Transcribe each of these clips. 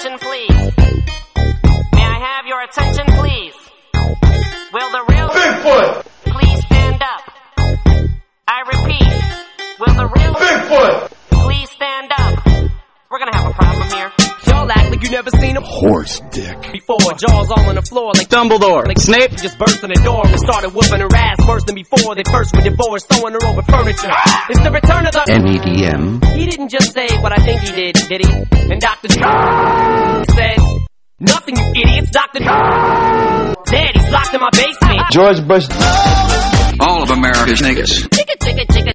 attention, please? May I have your attention, please? Will the real Bigfoot! please stand up? I repeat, will the real Bigfoot! please stand up? We're gonna have a problem here. Y'all act like you never seen a horse dick before. Jaws all on the floor like Dumbledore. Like Snape just burst in the door and started whooping her ass worse than before. They first were divorced, throwing her over furniture. It's the return of the MEDM. He didn't just say what I think he did he? And Dr. said, nothing, you idiots. Dr. dead, he's locked in my basement. George Bush. All of America's niggas. Chicka, chicka, chicka.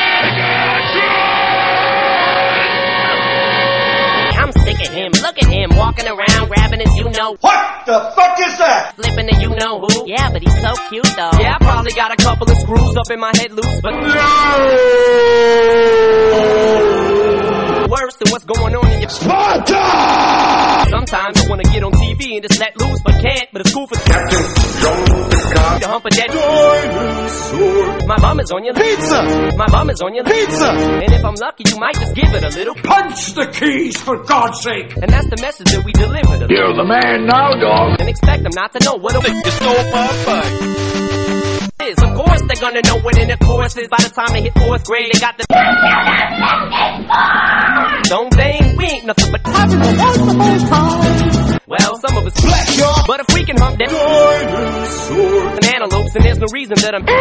I'm sick of him. Look at him walking around grabbing his you-know. What the fuck is that? Flipping the you-know-who. Yeah, but he's so cute, though. Yeah, I probably got a couple of screws up in my head loose, but worse than what's going on in your Sparta! Sometimes I wanna get on TV and just let loose, but can't. But it's cool for Captain John to hump a dead dinosaur. My bum is on your Pizza! My bum is on your Pizza! And if I'm lucky, you might just give it a little Punch the keys, for God's sake! And that's the message that we deliver. You're the man now, dog. And expect them not to know what a is so fun. Is. Of course they're gonna know what intercourse is. By the time they hit 4th grade, they got the don't they? We ain't nothing but having a wonderful time. Well, some of us flesh, y'all. But if we can hump them and antelopes, and there's no reason that I'm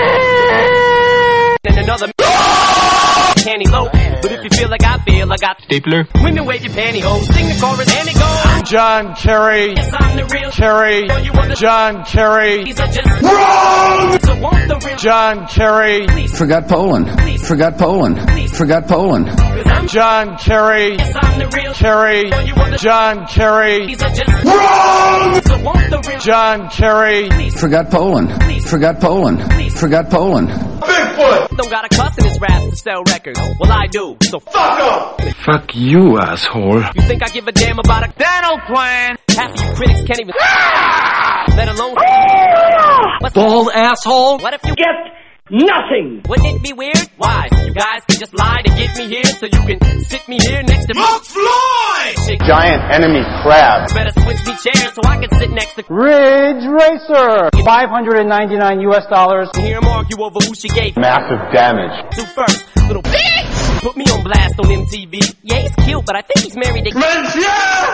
and another cantaloupe. But if you feel like I feel, I got Stapler. women wave your pantyhose, sing the chorus, and it goes. John Kerry. Yes, I'm the real Kerry. John Kerry. These are just Wrong! so won't the real John Kerry. Forgot Poland. Forgot Poland. Forgot Poland. John Kerry. Yes, I'm the real Kerry. John Kerry. These are just Wrong! so won't the real John Kerry. Forgot Poland. Forgot Poland. Forgot Poland. Bigfoot! don't got a cuss in his raps to sell records. Well, I do. So Fuck up! Fuck you, asshole. you think I give a damn about a dental plan? Half of you critics can't even let alone what's Bald asshole. what if you Get nothing. Wouldn't it be weird? Why? You guys can just lie to get me here so you can sit me here next to me. Floyd! Shit, Giant enemy crab. better switch me chairs so I can sit next to Ridge Racer. $599 US. and hear him argue over who she gave Massive damage. to first. Little bitch! Put me on blast on MTV. Yeah, he's cute, but I think he's married to Mencia!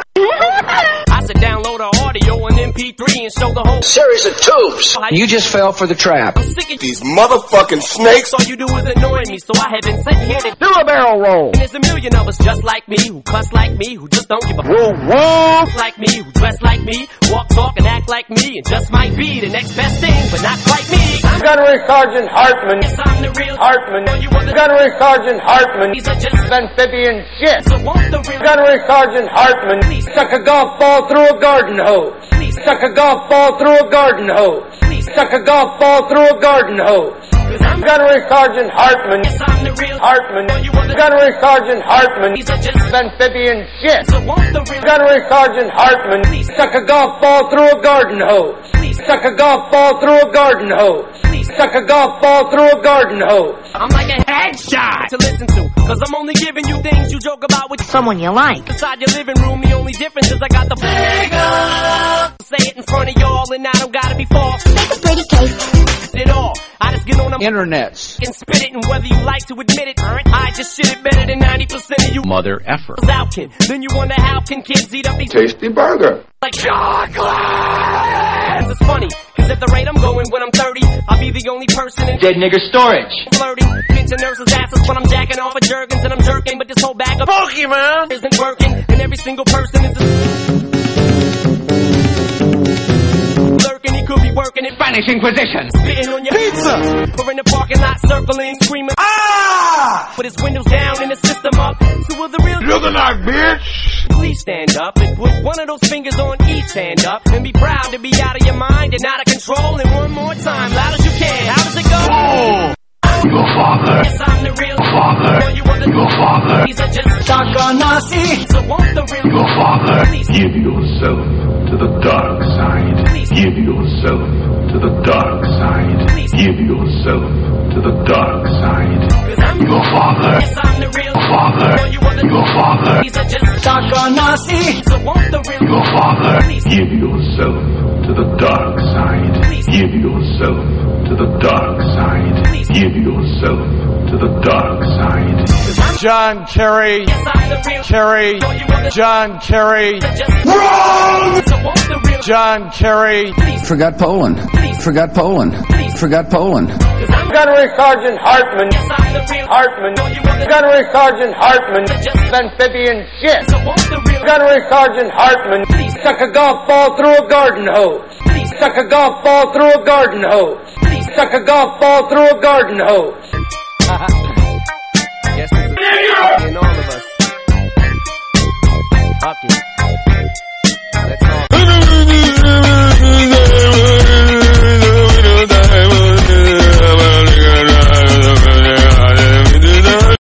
I should download her audio on MP3 and show the whole Series of tubes. You just fell for the trap. I'm sick of These motherfucking snakes! all you do is annoy me, so I have been sitting here to Do a barrel roll. and there's a million of us just like me, who cuss like me, who just don't give a like me, who dress like me, walk, talk, and act like me, and just might be the next best thing, but not quite me. Gunnery Sergeant Hartman. Yes, I'm the real Hartman. All you other Gunnery Sergeant Hartman. these are just Amphibian shit. so won't the real Gunnery Sergeant Hartman. Stuck a golf ball through a garden hose. Stuck a golf ball through a garden hose. Stuck a golf ball through a garden hose. Gunnery Sergeant Hartman. yes, I'm the real Hartman. All you other Gunnery Sergeant Hartman. these are just Amphibian shit. so won't the real Gunnery Sergeant Hartman. Stuck a golf ball through a garden hose. Stuck a golf ball through a garden hose. Stuck a golf ball through a garden hose. I'm like a headshot to listen to, cause I'm only giving you things you joke about with Someone you like. inside your living room. The only difference is I got the say it in front of y'all, and I don't gotta be false. That's a pretty case. It all. I just get on them Internets. and spit it, and whether you like to admit it, I just shit it better than 90% of you Mother effer. out can. Then you wonder how can kids eat up these Tasty burger. like chocolate. It's funny, cause at the rate I'm going when I'm 30, I'll be the only person in Dead nigger storage. flirting, pinching nurses' asses when I'm jacking off of Jergens and I'm jerking, but this whole bag of Pokemon isn't working, and every single person is lurking. He could be working in Spanish Inquisition. spitting on your Pizza! or in the parking lot circling, screaming Ah! with his windows down and the system up. So will the real Looking like bitch! please stand up and put one of those fingers on each hand up and be proud to be out of your mind and out of control. And one more time, loud as you can. How does it go? Oh! Your father. Yes, I'm the real Father. All you other Your father. these are just Takanashi. So won't the real Your father. please Give yourself to the dark side. Give yourself to the dark side. Give yourself to the dark side. cause I'm Your father. yes, I'm the real Father. All you other Your father. these are just Vakanasi. So won't the real Your father. Give yourself to the dark side. Give yourself to the dark side. Give yourself to the dark side. John Kerry. Yes, I'm the real Kerry. John Kerry. Wrong! So won't the real John Kerry. Forgot Poland. Forgot Poland. Forgot Poland. Gunnery Sergeant Hartman. Yes, I'm the real Hartman. you want the Gunnery Sergeant Hartman. Amphibian shit. So won't the real Gunnery Sergeant Hartman. Stuck a golf ball through a garden hose. Stuck a golf ball through a garden hose. Stuck a golf ball through a garden hose.